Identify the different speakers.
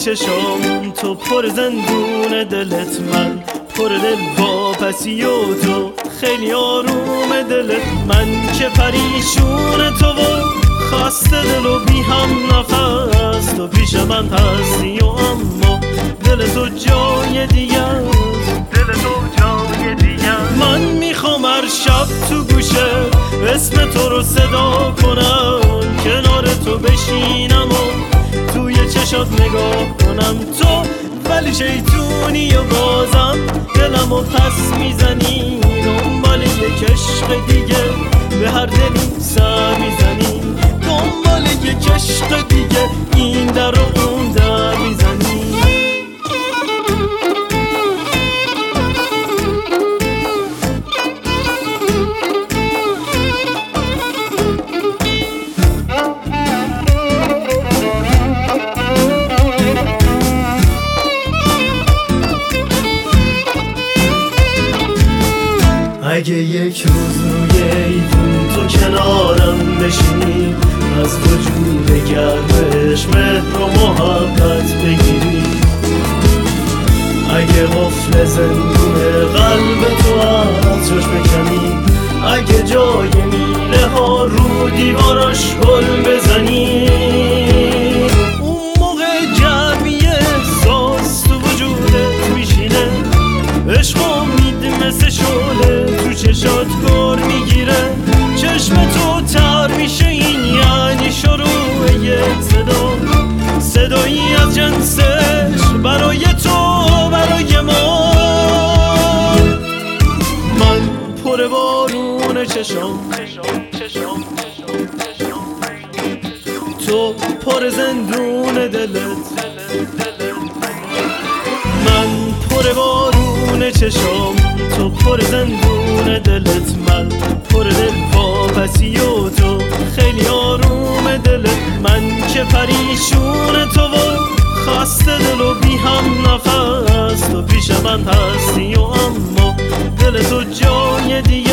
Speaker 1: چشام تو پر زندون دلت، من پر دل واپسی و تو خیلی آروم دلت. من که پریشون تو و خسته دل و بی هم نفس، تو پیش من هستی و اما دل تو جای دیگه است، دل تو جای دیگه است. من میخوام هر شب تو گوشه اسم تو رو صدا کنم، کنار تو بشینم و توی چشات نگاه کنم تو، ولی شیطونی و بازم دلم و پس میزنی، دنبال یک عشق دیگه به هر دلی سر میزنی، دنبال یک عشق دیگه این در و اون در میزنی. اگه یک روز روی ایوون تو کنارم بشینی، از وجود گرمش مهر و محبت بگیری، اگه قفل زندون قلب تو از جاش بکنی، اگه جای میله ها رو دیواراش گل بزنی، اون موقع گرمی احساس تو وجودت میشینه، عشق امید مثل شعله تو چشات گر میگیره، چشم تو تر میشه، این یعنی شروع یک صدا، صدایی از جنسش برای تو برای ما. من پر بارون چشام، تو پر زندون دلت، من پر بارون چشام تو پر زندون دلت، من پر دل واپسی و تو خیلی آروم دلت. من که پریشون تو و خسته دل و بی هم نفس، تو پیش من هستی و اما دل تو جای دیگه